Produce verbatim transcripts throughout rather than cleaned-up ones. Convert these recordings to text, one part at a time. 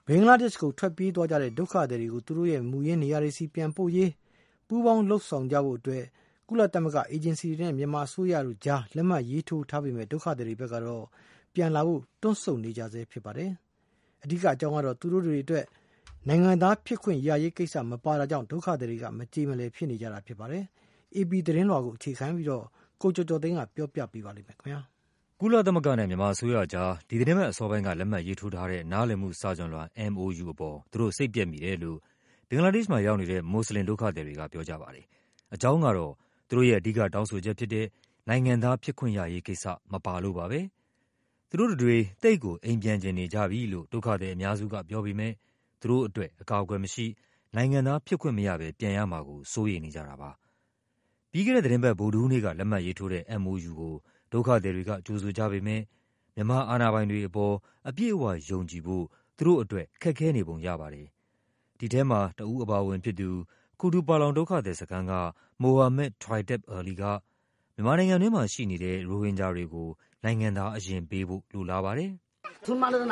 ဘင်္ဂလားဒေ့ရှ်ကိုထွက်ပြေးသွားကြတဲ့ဒုက္ခသည်တွေကိုသူတို့ရဲ့မူရင်းနေရာတွေစီပြန်ပို့ရေးပူးပေါင်းလှုပ်ဆောင်ကြဖို့အတွက်ကုလသမဂ္ဂအေဂျင်စီတွေနဲ့မြန်မာအစိုးရတို့ကြားလက်မှတ်ရေးထိုးထားပေမဲ့ဒုက္ခသည်တွေဘက်ကတော့ပြန်လာဖို့တွန်းဆုတ်နေကြဆဲဖြစ်ပါတယ်။အဓိကအကြောင်းကတော့သူတို့တွေအတွက်နိုင်ငံသားဖြစ်ခွင့်ရရေးကိစ္စမပါတာကြောင့်ဒုက္ခသည်တွေကမကြေမလည်ဖြစ်နေကြတာဖြစ်ပါတယ်။ အေပီသတင်းလွှာကိုအခြေခံပြီးတော့ကိုကျော်ကျော်သိန်းကပြောပြပေးပါလိမ့်မယ်ခင်ဗျာ။ကုလသမဂ္ဂနဲ့မြန်မာအစိုးရကြားဒီသတင်းပတ်အစောပိုင်းကလက်မှတ်ရေးထိုးထားတဲ့နားလည်မှုစာချွန်လွှာ M O U အပေါ်သူတို့စိတ်ပျက်မိတယ်လို့ဘင်္ဂလားဒေ့ရှ်မှာရောက်နေတဲ့မွတ်စလင်ဒုက္ခသည်တွေကပြောကြပါတယ်။အကြောင်းကတော့သူတို့ရဲ့အဓိကတောင်းဆိုချက်ဖြစ်တဲ့နိုင်ငံသားဖြစ်ခွင့်ရရေးကိစ္စမပါလို့ပါပဲ။သူတို့တွေတိတ်ကိုအိမ်ပြန်ကျင်နေကြပြီလို့ဒုက္ခသည်အများစုကပြောပေမဲ့သူတို့အတွက်အကာအကွယ်မရှိနိုင်ငံသားဖြစ်ခွင့်မရဘဲပြန်ရမှာကိုစိုးရိမ်နေကြတာပါ။ပြီးခဲ့တဲ့သတင်းပတ်ဗုဒ္ဓဟူးနေ့ကလက်မှတ်ရေးထိုးတဲ့ M O U ကိုဒုက္ခသည်တွေကကြိုဆိုကြပေမဲ့မြန်မာအာဏာပိုင်တွေအပေါ်အပြည့်အဝယုံကြည်ဖို့သူတို့အတွက်ခက်ခဲနေပုံရပါတယ်။ဒီထဲမှာတဦးအပါအဝင်ဖြစ်သူကူတူပါလောင်ဒုက္ခသည်စခန်းကမိုဟာမက်ထရိုက်တက်အလီကမြန်မာနိုင်ငံတွင်းမှာရှိနေတဲ့ရိုဟင်ဂျာတွေကိုနိုင်ငံသားအရင်ပေးဖို့လိုလားပါတယ်။မွတ်စလင်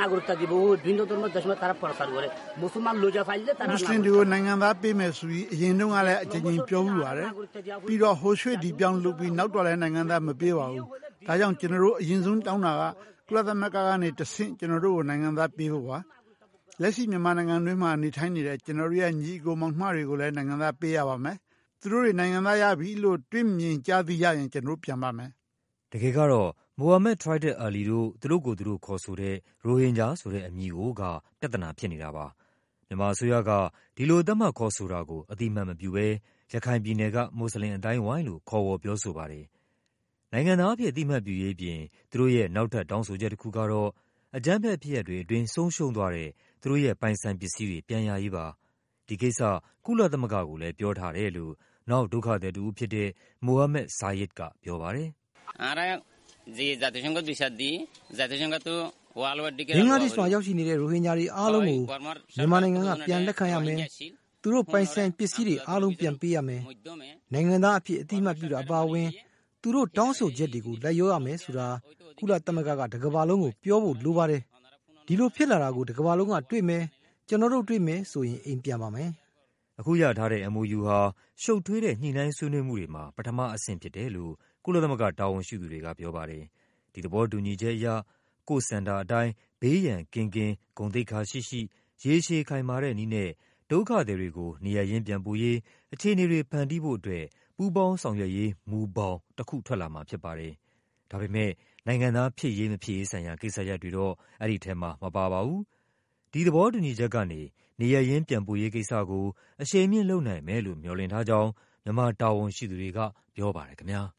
တွေကိုနိုင်ငံသားပေးမယ်ဆိုပြီးအရင်တုန်းကလည်းအကြိမ်ကြိမ်ပြောမှုပါတယ်။ပြီးတော့ဟိုရွှေ့ဒီပြောင်းလုပ်ပြီးနောက်တော့လည်းနိုင်ငံသားမပေးပါဘူး။ဒါကြောင့်ကျွန်တော်တို့အရင်ဆုံးတောင်းတာကကုလသမဂ္ဂကနေတဆင့်ကျွန်တော်တို့ကိုနိုင်ငံသားပေးဖို့ပါ။လက်ရှိမြန်မာနိုင်ငံတွင်းမှာနေထိုင်နေတဲ့ကျွန်တော်တို့ရဲ့ညီအကိုမောင်နှမတွေကိုလည်းနိုင်ငံသားပေးရပါမယ်။သူတို့တွေနိုင်ငံသားရပြီလို့တွေ့မြင်ကြားသိရရင်ကျွန်တော်တို့ပြန်ပါမယ်။တကယ်ကတော့မိုဟာမက်ထရိုက်တက်အလီတို့သူတို့ကိုသူတို့ခေါ်ဆိုတဲ့ရိုဟင်ဂျာဆိုတဲ့အမည်ကိုကပြဿနာဖြစ်နေတာပါ။မြန်မာအစိုးရကဒီလိုသတ်မှတ်ခေါ်ဆိုတာကိုအတိအမှန်မပြုဘဲရခိုင်ပြည်နယ်ကမွတ်စလင်အတိုင်းဝိုင်းလို့ခေါ်ဝေါ်ပြောဆိုပါတယ်။နိုင်ငံသားအဖြစ်အတိအမှတ်ပြုရေးပြင်သူတို့ရဲ့နောက်ထပ်တောင်းဆိုချက်တစ်ခုကတော့အကြမ်းဖက်ဖြစ်ရပ်တွေအတွင်းဆုံးရှုံးသွားတဲ့သူတို့ရဲ့ပိုင်ဆိုင်ပစ္စည်းတွေပြန်ရရေးပါ။ဒီကိစ္စကုလသမဂ္ဂကိုလည်းပြောထားတယ်လို့နောက်ဒုက္ခသည်တူဖြစ်တဲ့မိုဟာမက်ဇာယစ်ကပြောပါတယ်။အားရဒီဇာတရှင်ကသူဆက်ဒီဇာတရှင်ကသူဝါလဝတ်ဒီကဘင်္ဂလားဒေ့ရှ်မှာရောက်ရှိနေတဲ့ရိုဟင်ဂျာတွေအားလုံးကိုမြန်မာနိုင်ငံကပြန်လက်ခံရမယ်။သူတို့ပိုင်ဆိုင်ပစ္စည်းတွေအားလုံးပြန်ပေးရမယ်။နိုင်ငံသားအဖြစ်အတိအမှတ်ပြုတာအပါအဝင်သူတို့တောင်းဆိုချက်တွေကိုလက်ရောရမယ်ဆိုတာကုလသမဂ္ဂကတကမ္ဘာလုံးကိုပြောဖို့လိုပါတယ်။ဒီလိုဖြစ်လာတာကိုတကမ္ဘာလုံးကတွေ့မယ်ကျွန်တော်တို့တွေ့မယ်ဆိုရင်အိမ်ပြန်ပါမယ်။အခုရထားတဲ့ M O U ဟာရှုပ်ထွေးတဲ့ညှိနှိုင်းဆွေးနွေးမှုတွေမှာပထမအဆင့်ဖြစ်တယ်လို့ကုလသမဂ္ဂတာဝန်ရှိသူတွေကပြောပါတယ်။ဒီသဘောတူညီချက်အရကိုယ်စံတာအတိုင်းဘေးရန်ကင်းကင်းဂုဏ်သိက္ခာရှိရှိရေရှည်ခိုင်မာတဲ့နည်းနဲ့ဒုက္ခသည်တွေကိုနေရာရင်းပြန်ပို့ရေးအခြေအနေတွေဖန်တီးဖို့အတွက်ပူးပေါင်းဆောင်ရွက်ရေးမူဘောင်တစ်ခုထွက်လာမှာဖြစ်ပါတယ်။ဒါပေမဲ့နိုင်ငံသားဖြစ်ရေးမဖြစ်ရေးဆိုင်ရာကိစ္စရပ်တွေတော့အဲ့ဒီထဲမှာမပါပါဘူး။ဒီသဘောတူညီချက်ကနေနေရာရင်းပြန်ပို့ရေးကိစ္စကိုအရှိန်မြင့်လုပ်နိုင်မယ်လို့မျှော်လင့်ထားကြောင်းမြန်မာတာဝန်ရှိသူတွေကပြောပါတယ်ခင်ဗျာ။